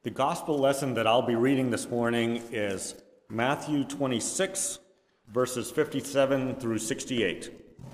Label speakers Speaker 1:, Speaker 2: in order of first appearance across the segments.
Speaker 1: The gospel lesson that I'll be reading this morning is Matthew 26, verses 57 through 68.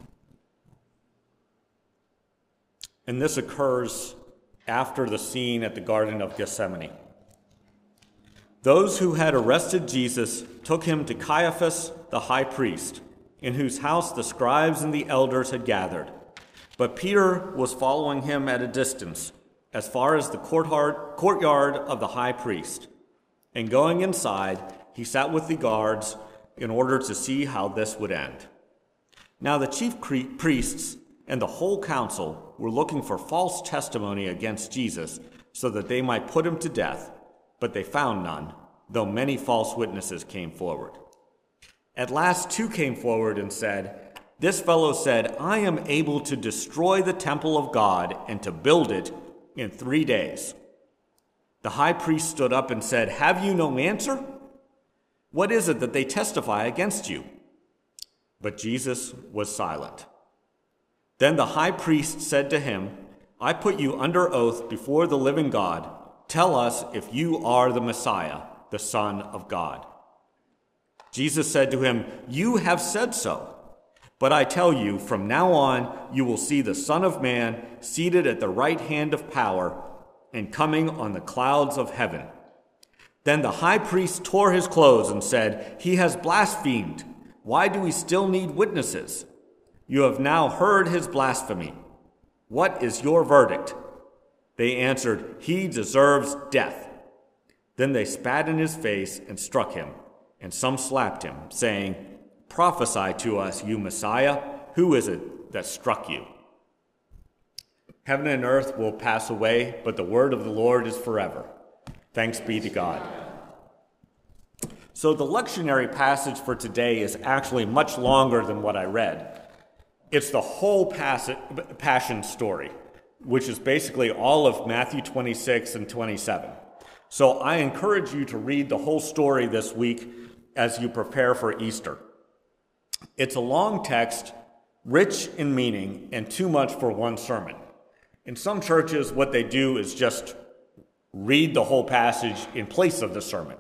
Speaker 1: And this occurs after the scene at the Garden of Gethsemane. Those who had arrested Jesus took him to Caiaphas, the high priest, in whose house the scribes and the elders had gathered. But Peter was following him at a distance, as far as the courtyard of the high priest. And going inside, he sat with the guards in order to see how this would end. Now the chief priests and the whole council were looking for false testimony against Jesus so that they might put him to death, but they found none, though many false witnesses came forward. At last two came forward and said, "This fellow said, 'I am able to destroy the temple of God and to build it in 3 days.'" The high priest stood up and said, "Have you no answer? What is it that they testify against you?" But Jesus was silent. Then the high priest said to him, "I put you under oath before the living God. Tell us if you are the Messiah, the Son of God." Jesus said to him, "You have said so. But I tell you, from now on, you will see the Son of Man seated at the right hand of power and coming on the clouds of heaven." Then the high priest tore his clothes and said, "He has blasphemed. Why do we still need witnesses? You have now heard his blasphemy. What is your verdict?" They answered, "He deserves death." Then they spat in his face and struck him, and some slapped him, saying, "Prophesy to us, you Messiah. Who is it that struck you?" Heaven and earth will pass away, but the word of the Lord is forever. Thanks be to God. So the lectionary passage for today is actually much longer than what I read. It's the whole Passion story, which is basically all of Matthew 26 and 27. So I encourage you to read the whole story this week as you prepare for Easter. It's a long text, rich in meaning, and too much for one sermon. In some churches, what they do is just read the whole passage in place of the sermon.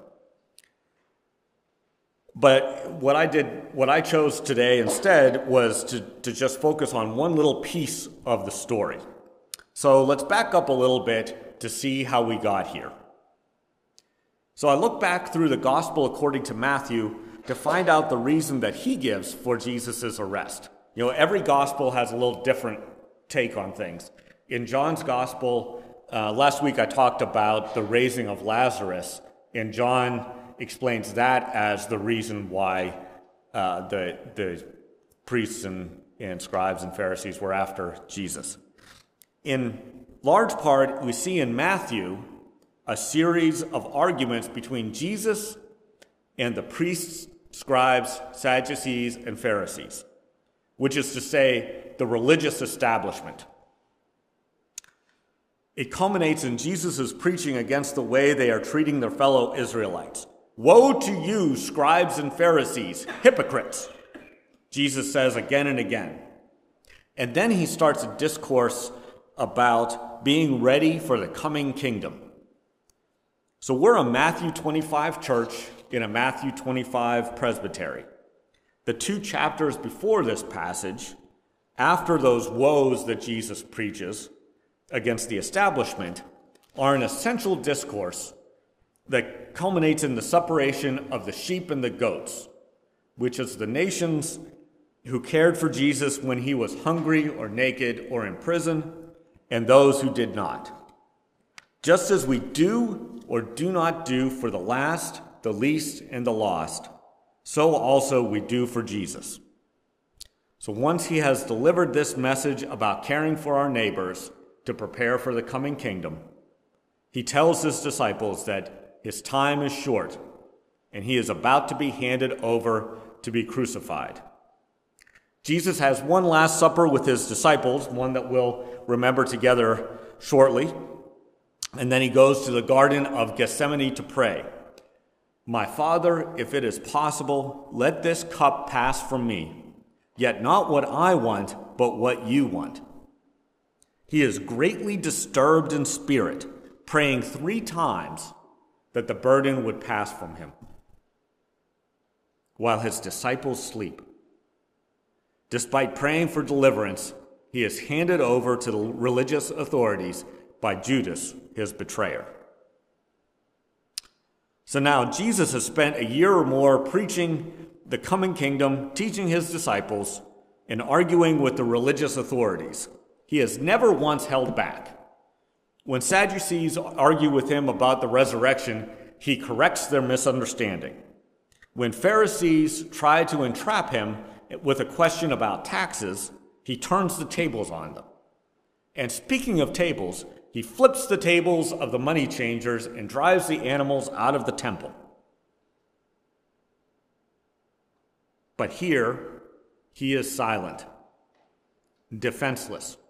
Speaker 1: But what I chose today instead was to just focus on one little piece of the story. So let's back up a little bit to see how we got here. So I look back through the gospel according to Matthew to find out the reason that he gives for Jesus' arrest. You know, every gospel has a little different take on things. In John's gospel, last week I talked about the raising of Lazarus, and John explains that as the reason why the priests and scribes and Pharisees were after Jesus. In large part, we see in Matthew a series of arguments between Jesus and the priests, scribes, Sadducees, and Pharisees, which is to say, the religious establishment. It culminates in Jesus' preaching against the way they are treating their fellow Israelites. "Woe to you, scribes and Pharisees, hypocrites," Jesus says again and again. And then he starts a discourse about being ready for the coming kingdom. So we're a Matthew 25 church in a Matthew 25 presbytery. The two chapters before this passage, after those woes that Jesus preaches against the establishment, are an essential discourse that culminates in the separation of the sheep and the goats, which is the nations who cared for Jesus when he was hungry or naked or in prison, and those who did not. Just as we do or do not do for the last, the least, and the lost, so also we do for Jesus. So once he has delivered this message about caring for our neighbors to prepare for the coming kingdom, he tells his disciples that his time is short and he is about to be handed over to be crucified. Jesus has one last supper with his disciples, one that we'll remember together shortly. And then he goes to the Garden of Gethsemane to pray. "My Father, if it is possible, let this cup pass from me. Yet not what I want, but what you want." He is greatly disturbed in spirit, praying 3 times that the burden would pass from him, while his disciples sleep. Despite praying for deliverance, he is handed over to the religious authorities by Judas, his betrayer. So now Jesus has spent a year or more preaching the coming kingdom, teaching his disciples, and arguing with the religious authorities. He has never once held back. When Sadducees argue with him about the resurrection, he corrects their misunderstanding. When Pharisees try to entrap him with a question about taxes, he turns the tables on them. And speaking of tables, he flips the tables of the money changers and drives the animals out of the temple. But here, he is silent, defenseless.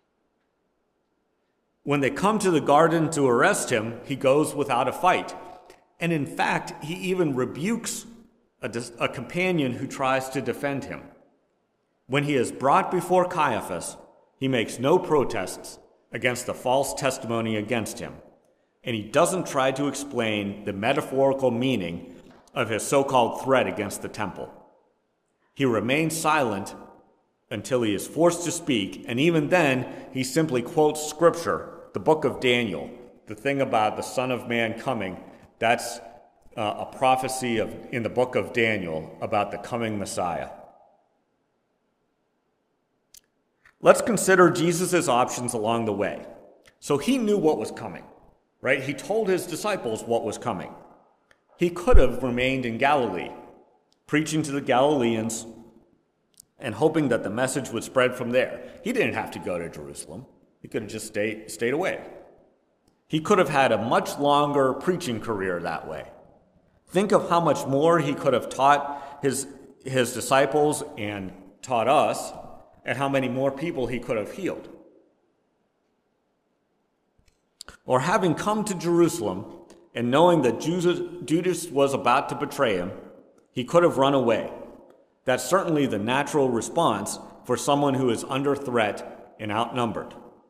Speaker 1: When they come to the garden to arrest him, he goes without a fight. And in fact, he even rebukes a companion who tries to defend him. When he is brought before Caiaphas, he makes no protests against the false testimony against him, and he doesn't try to explain the metaphorical meaning of his so-called threat against the temple. He remains silent until he is forced to speak, and even then, he simply quotes Scripture, the book of Daniel, the thing about the Son of Man coming. That's a prophecy in the book of Daniel about the coming Messiah. Let's consider Jesus' options along the way. So he knew what was coming, right? He told his disciples what was coming. He could have remained in Galilee, preaching to the Galileans and hoping that the message would spread from there. He didn't have to go to Jerusalem. He could have just stayed away. He could have had a much longer preaching career that way. Think of how much more he could have taught his disciples and taught us, and how many more people he could have healed. Or having come to Jerusalem and knowing that Judas was about to betray him, he could have run away. That's certainly the natural response for someone who is under threat and outnumbered.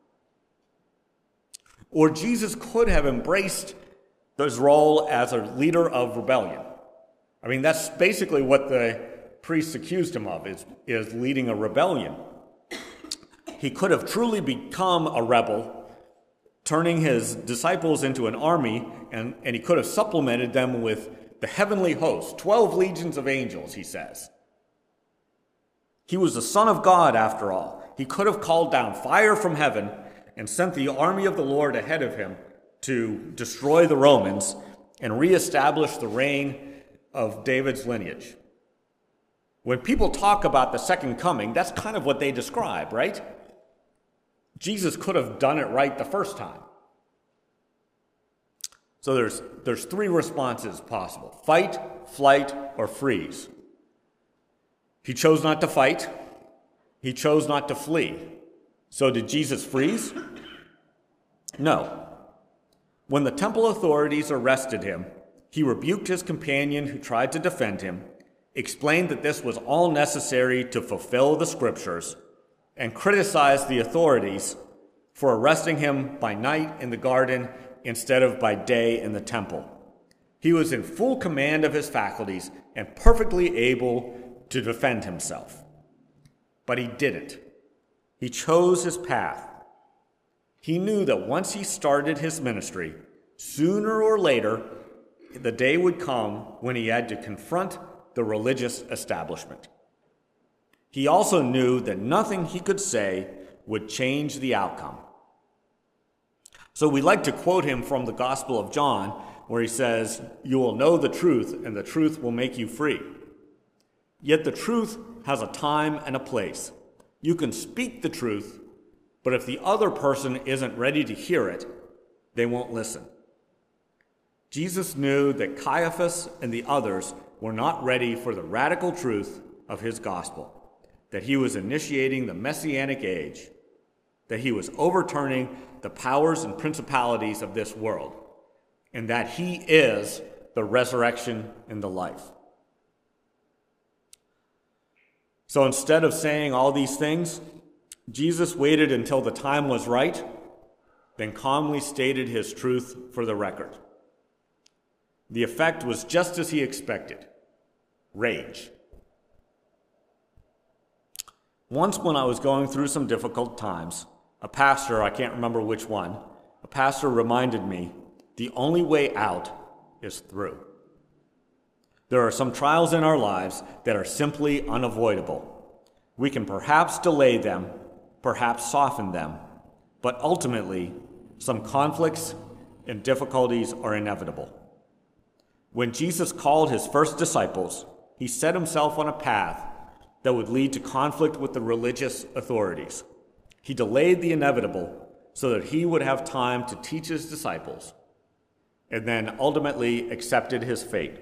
Speaker 1: Or Jesus could have embraced his role as a leader of rebellion. I mean, that's basically what the priests accused him of, is leading a rebellion. He could have truly become a rebel, turning his disciples into an army, and he could have supplemented them with the heavenly host, 12 legions of angels, he says. He was the Son of God, after all. He could have called down fire from heaven and sent the army of the Lord ahead of him to destroy the Romans and reestablish the reign of David's lineage. When people talk about the second coming, that's kind of what they describe, right? Jesus could have done it right the first time. So there's three responses possible: fight, flight, or freeze. He chose not to fight. He chose not to flee. So did Jesus freeze? No. When the temple authorities arrested him, he rebuked his companion who tried to defend him, explained that this was all necessary to fulfill the Scriptures, and criticized the authorities for arresting him by night in the garden instead of by day in the temple. He was in full command of his faculties and perfectly able to defend himself. But he didn't. He chose his path. He knew that once he started his ministry, sooner or later, the day would come when he had to confront the religious establishment. He also knew that nothing he could say would change the outcome. So we like to quote him from the Gospel of John, where he says, "You will know the truth, and the truth will make you free." Yet the truth has a time and a place. You can speak the truth, but if the other person isn't ready to hear it, they won't listen. Jesus knew that Caiaphas and the others were not ready for the radical truth of his gospel, that he was initiating the Messianic age, that he was overturning the powers and principalities of this world, and that he is the resurrection and the life. So instead of saying all these things, Jesus waited until the time was right, then calmly stated his truth for the record. The effect was just as he expected: rage. Once when I was going through some difficult times, a pastor, I can't remember which one, a pastor reminded me, the only way out is through. There are some trials in our lives that are simply unavoidable. We can perhaps delay them, perhaps soften them, but ultimately, some conflicts and difficulties are inevitable. When Jesus called his first disciples, he set himself on a path that would lead to conflict with the religious authorities. He delayed the inevitable so that he would have time to teach his disciples, and then ultimately accepted his fate.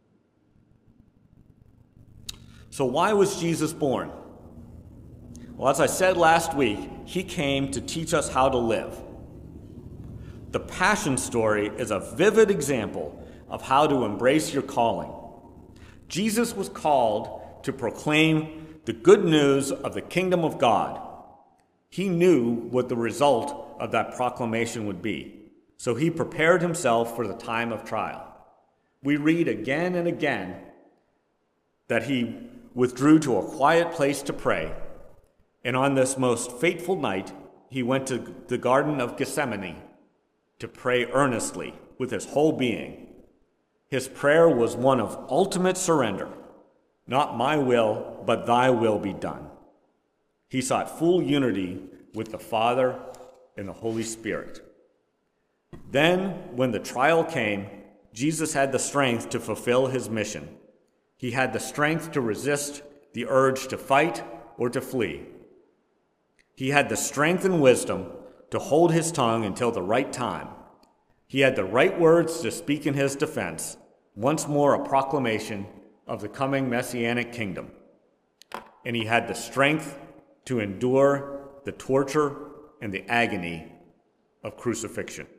Speaker 1: So why was Jesus born? Well, as I said last week, he came to teach us how to live. The Passion story is a vivid example of how to embrace your calling. Jesus was called to proclaim the good news of the kingdom of God. He knew what the result of that proclamation would be, so he prepared himself for the time of trial. We read again and again that he withdrew to a quiet place to pray, and on this most fateful night, he went to the Garden of Gethsemane to pray earnestly with his whole being. His prayer was one of ultimate surrender. Not my will, but thy will be done. He sought full unity with the Father and the Holy Spirit. Then, when the trial came, Jesus had the strength to fulfill his mission. He had the strength to resist the urge to fight or to flee. He had the strength and wisdom to hold his tongue until the right time. He had the right words to speak in his defense, once more a proclamation of the coming messianic kingdom. And he had the strength to endure the torture and the agony of crucifixion.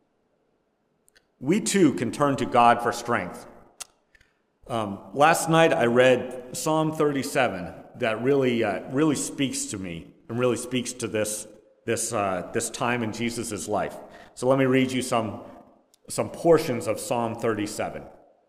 Speaker 1: We too can turn to God for strength. Last night I read Psalm 37 that really speaks to me and really speaks to this time in Jesus' life. So let me read you some portions of Psalm 37.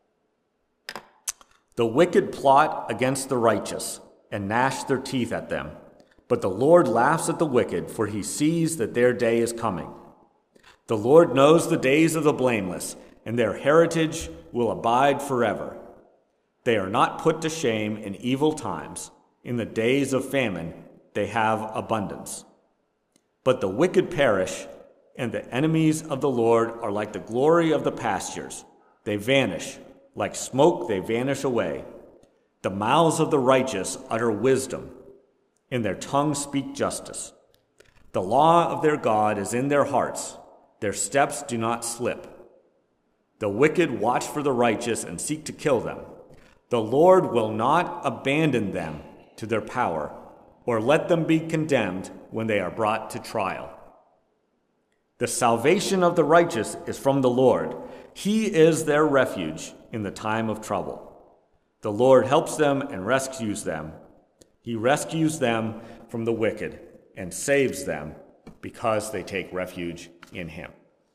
Speaker 1: The wicked plot against the righteous and gnash their teeth at them, but the Lord laughs at the wicked, for he sees that their day is coming. The Lord knows the days of the blameless, and their heritage will abide forever. They are not put to shame in evil times. In the days of famine, they have abundance. But the wicked perish, and the enemies of the Lord are like the glory of the pastures. They vanish. Like smoke, they vanish away. The mouths of the righteous utter wisdom, and their tongues speak justice. The law of their God is in their hearts. Their steps do not slip. The wicked watch for the righteous and seek to kill them. The Lord will not abandon them to their power, or let them be condemned when they are brought to trial. The salvation of the righteous is from the Lord. He is their refuge in the time of trouble. The Lord helps them and rescues them. He rescues them from the wicked and saves them because they take refuge in him.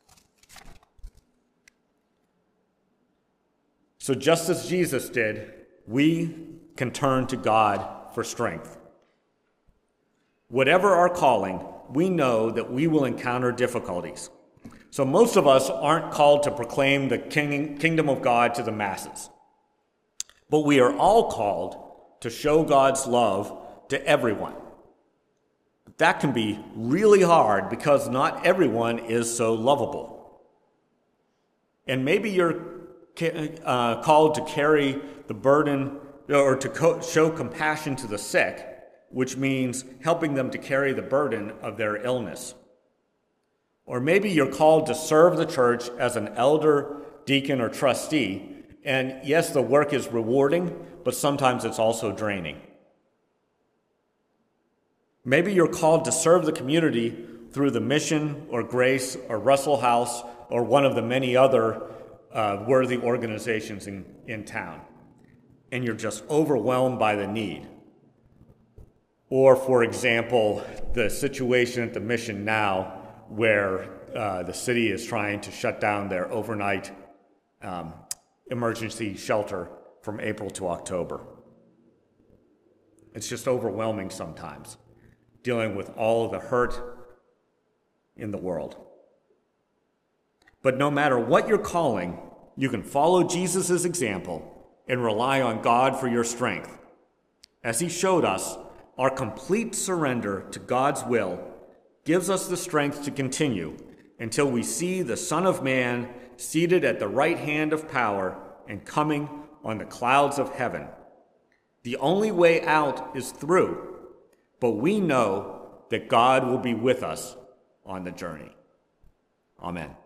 Speaker 1: So just as Jesus did, we can turn to God for strength. Whatever our calling, we know that we will encounter difficulties. So most of us aren't called to proclaim the kingdom of God to the masses. But we are all called to show God's love to everyone. That can be really hard because not everyone is so lovable. And maybe you're called to carry the burden or to show compassion to the sick, which means helping them to carry the burden of their illness. Or maybe you're called to serve the church as an elder, deacon, or trustee. And yes, the work is rewarding, but sometimes it's also draining. Maybe you're called to serve the community through the Mission or Grace or Russell House or one of the many other worthy organizations in town. And you're just overwhelmed by the need. Or, for example, the situation at the Mission now where the city is trying to shut down their overnight emergency shelter from April to October. It's just overwhelming sometimes, dealing with all the hurt in the world. But no matter what your calling, you can follow Jesus' example and rely on God for your strength. As he showed us, our complete surrender to God's will gives us the strength to continue until we see the Son of Man seated at the right hand of power and coming on the clouds of heaven. The only way out is through, but we know that God will be with us on the journey. Amen.